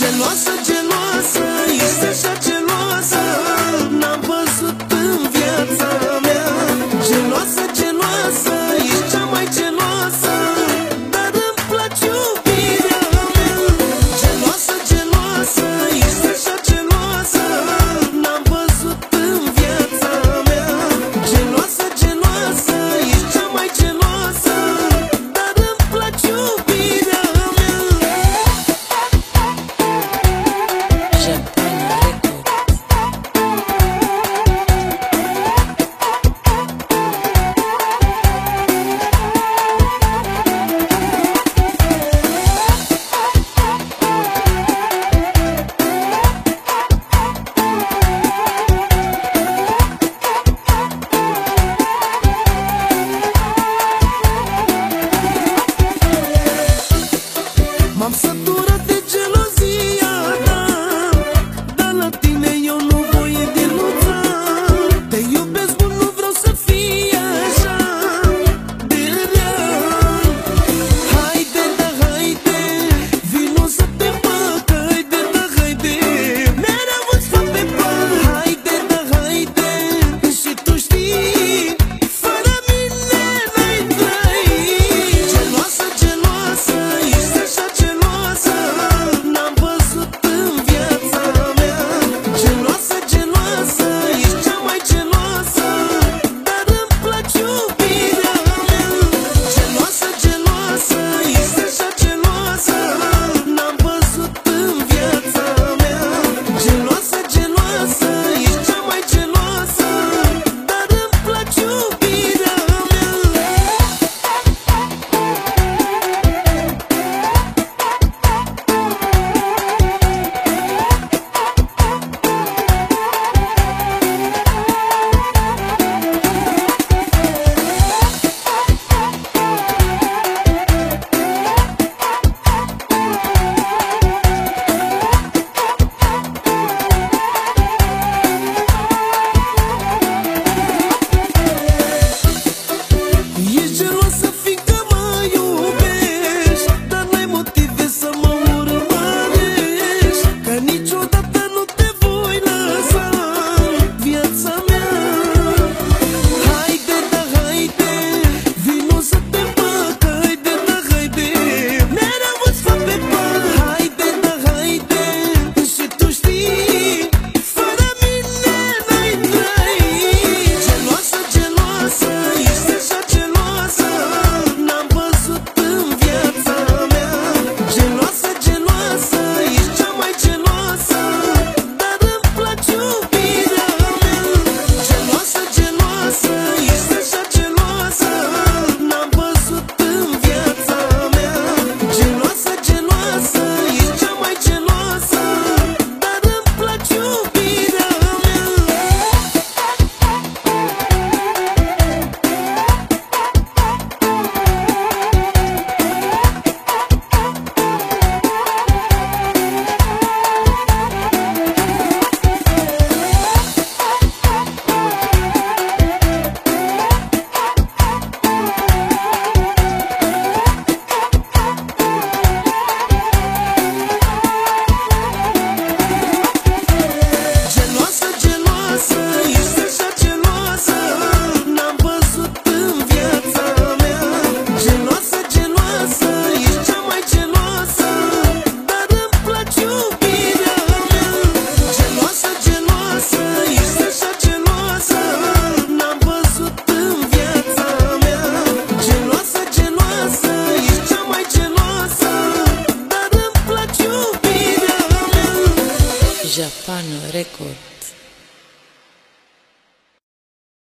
Geloasă, geloasă, ești așa geloasă, n-am văzut în viața mea. Geloasă, geloasă, ești cea mai geloasă, dar îmi place iubirea mea. Geloasă, geloasă, ești așa geloasă, n-am văzut în viața mea. Geloasă, geloasă, ești cea mai geloasă, dar îmi place iubirea mea. M-am săturat de gelozia ta, dar la tine eu nu voi diluța. Te iubesc mult, nu vreau să fie așa de rea. Haide, da, haide, vino să te fac. Haide, da, haide, mereu îți fac pe pas. Haide, da, haide, și tu știi, fără mine n-ai trăit. Geloasă, geloasă, ești așa geloasă, n-am văzut în viața mea. Geloasă, geloasă, ești cea mai geloasă, dar îmi place iubirea mea. Geloasă, geloasă, ești așa geloasă, n-am văzut în viața mea. Geloasă, geloasă, ești cea mai geloasă, dar îmi place iubirea mea. Ești geloasă fiindcă mă iubești, dar n-ai motive să mă urmărești, că niciodată nu te voi lăsa în viața mea. Haide, da, haide, vino să te fac. Haide, da, haide, mereu îți fac pe pas. Haide, da, haide, și tu știi, fără mine n-ai trăit. Geloasă, geloasă, ești așa geloasă, n-am văzut în viața mea. Geloasă, geloasă, ești cea mai geloasă, dar îmi place iubirea mea. Geloasă, geloasă, ești așa geloasă, n-am văzut în viața mea. Geloasă, geloasă, ești cea mai geloasă, dar îmi place iubirea mea. Geloasă, geloasă, ești așa geloasă, n-am văzut în viața mea. Geloasă, geloasă, ești cea mai geloasă, dar îmi place iubirea mea. Geloasă, geloasă, ești așa geloasă, n-am văzut în viața mea. Geloasă, geloasă, ești cea mai geloasă, dar îmi place iubirea mea. Japan Record.